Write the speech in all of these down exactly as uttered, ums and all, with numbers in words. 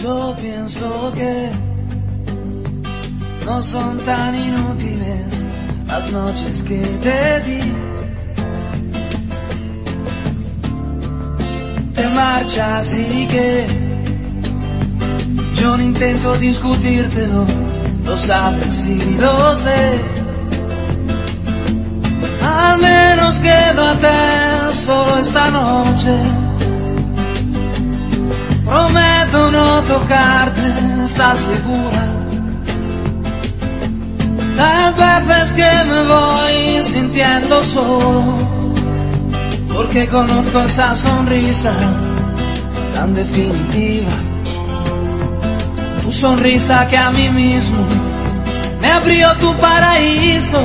Yo pienso que no son tan inútiles las noches que te di. Te marchas y que yo no intento discutírtelo, lo sabes y lo sé. Al menos quédate solo esta noche. Prometo no tocarte, ¿estás segura? Tal vez es que me voy sintiendo solo, porque conozco esa sonrisa tan definitiva. Tu sonrisa que a mí mismo me abrió tu paraíso.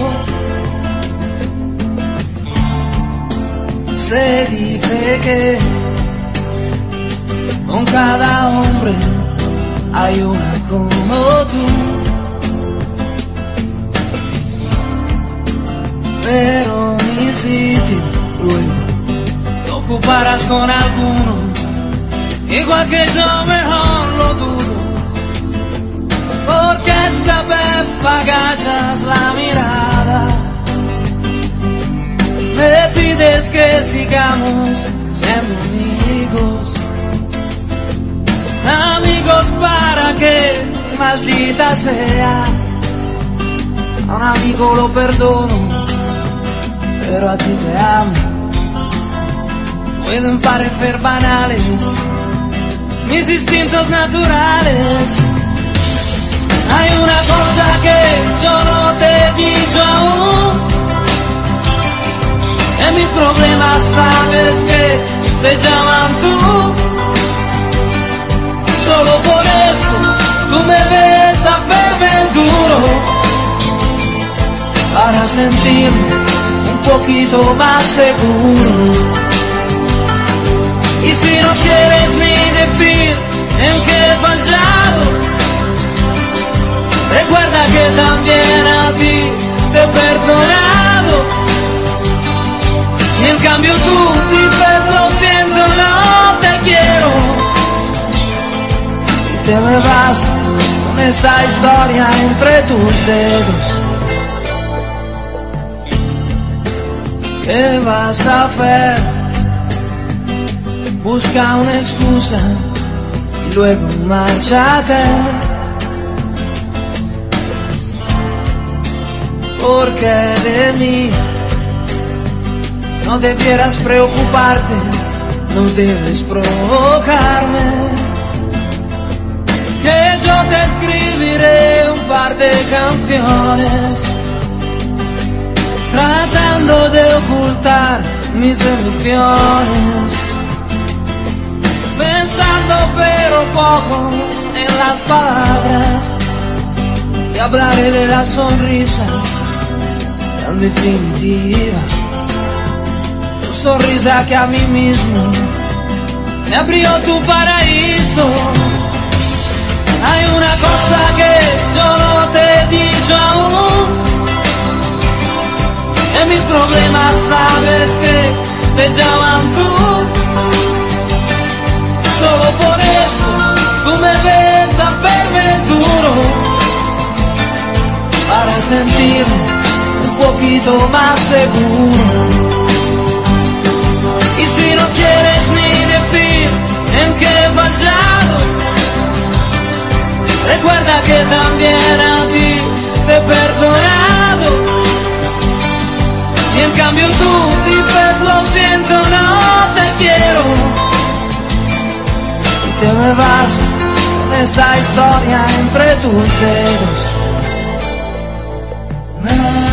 Se dice que con cada hombre hay una como tú, pero mi sitio luego lo ocuparás con alguno, igual que yo, mejor lo dudo, porque esta vez agachas la mirada, me pides que sigamos siendo amigos. Amigos para que, maldita sea, a un amigo lo perdono, pero a ti te amo. Pueden parecer banales mis instintos naturales. Hay una cosa que yo no te he dicho aún. En mis problemas sabes que se llaman tú. Solo por eso tú me ves a verme duro, para sentirme un poquito más seguro. Y si no quieres ni decir en qué he fallado, recuerda que también a ti te he perdonado. Y en cambio tú dices lo siento, no te quiero. Te me vas con esta historia entre tus dedos. ¿Qué vas a hacer? Busca una excusa y luego márchate, porque de mí no debieras preocuparte, no debes provocarme. Que yo te escribiré un par de canciones, tratando de ocultar mis emociones, pensando pero poco en las palabras. Y hablaré de la sonrisa tan definitiva, tu sonrisa que a mí mismo me abrió tu paraíso. Hay una cosa que yo no te he dicho aún. En mis problemas sabes que te llaman tú. Solo por eso tú me ves a verme duro, para sentirme un poquito más seguro. Y si no quieres ni decir en qué he fallado, recuerda que también a ti te he perdonado. Y en cambio tú dices lo siento, no te quiero. Y te me vas con esta historia entre tus dedos.